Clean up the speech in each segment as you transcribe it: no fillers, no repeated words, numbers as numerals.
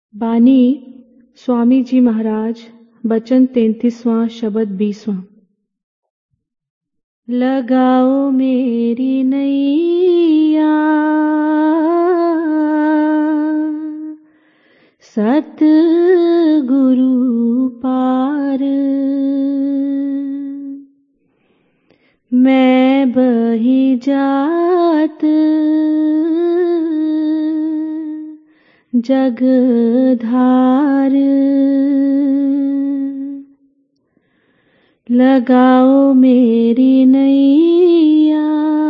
बानी स्वामी जी महाराज बचन 33वां शब्द 20वां। लगाओ मेरी नैया सतगुरु पार, मैं बही जात जगधार। लगाओ मेरी नैया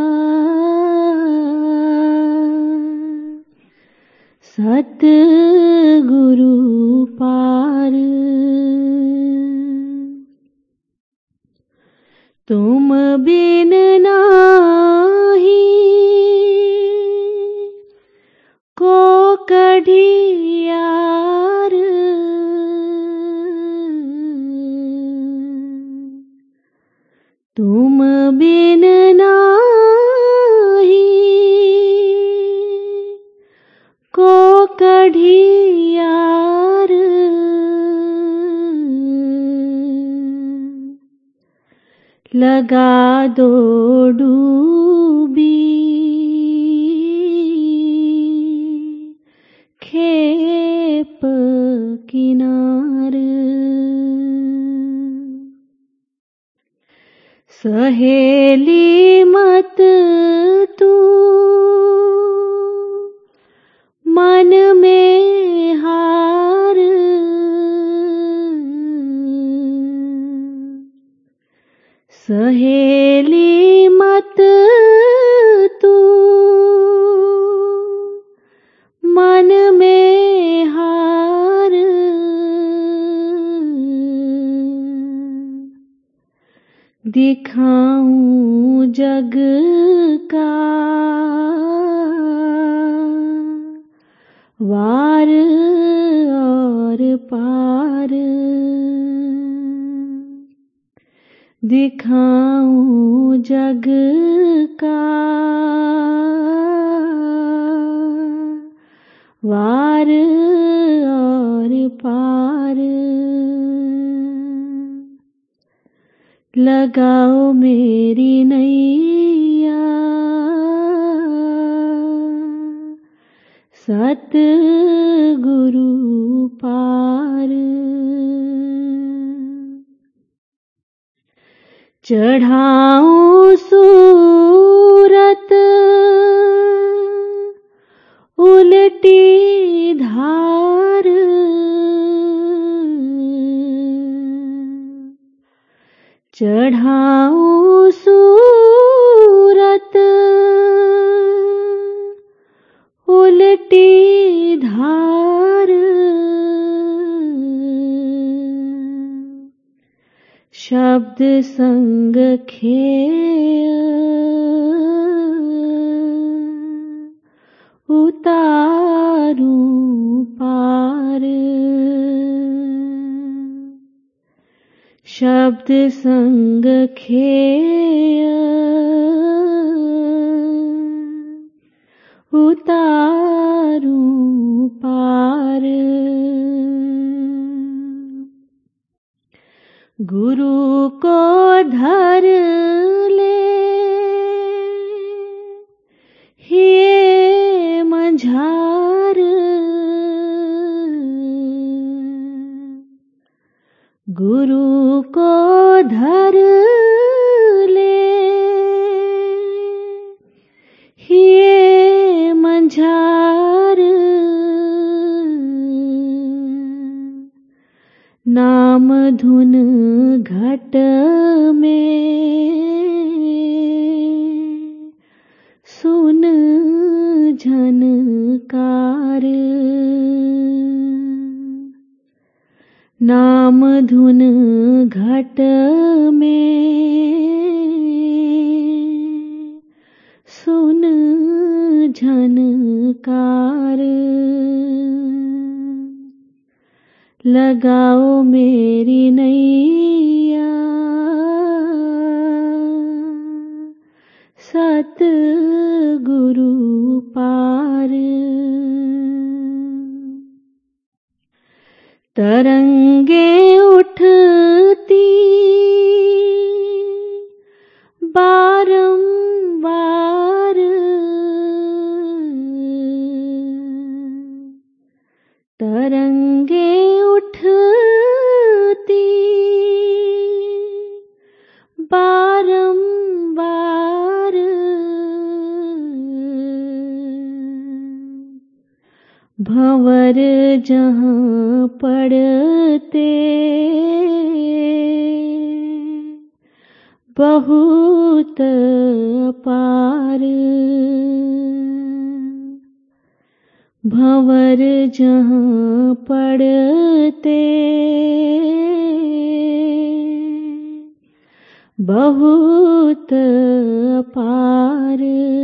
सतगुरु पार, तुम बिन नाही को कढ़ियार, तुम बिन नाही को कढ़ियार, लगा दो डूबी खेप किनार। सहेली मत तू मन में हार, सहेली मत तू मन में हार, दिखाऊं जग का वार और पार, दिखाऊं जग का वार और पार। लगाओ मेरी नैया सतगुरु पार। चढ़ाऊं सूरत उल्टी धार, चढ़ाऊं सूरत उल्टी धार, शब्द संग खेय उतारूं पार, शब्द संग खेय उतारूं पार। गुरु को धर ले हिये मझार, गुरु को धर ले हिये मझार, नाम धुन घट में सुन झनकार, नाम धुन घट में सुन झनकार। लगाओ मेरी नैया सतगुरु पार। तरंगे उठती बारंबार, तरंगे उठती बारंबार, भंवर जहाँ पड़ते बहुत अपार, भंवर जहाँ पड़ते बहुत अपार।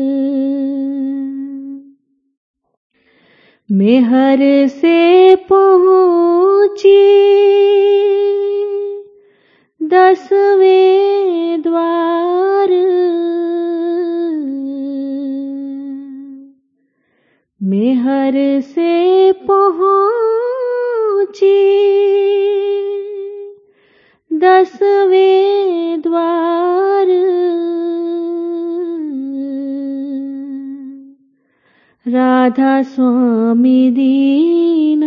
मेहर से पहुँची 10वें द्वार, मेहर से पहुँची 10वें द्वार, राधा स्वामी दीना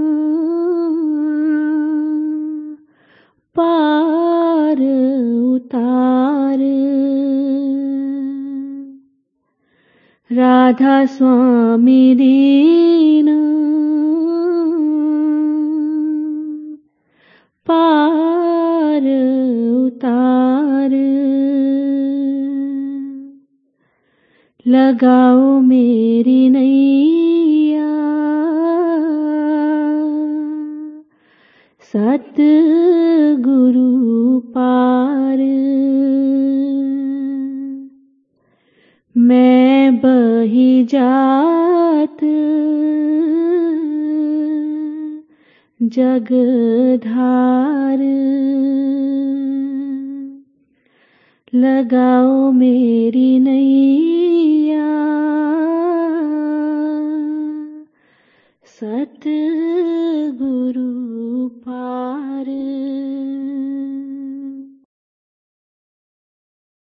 पार उतार, राधा स्वामी दीना पार उतार। लगाओ मेरी नैया सतगुरु पार, मैं बही जात जगधार, लगाओ मेरी नैया सतगुरु पार।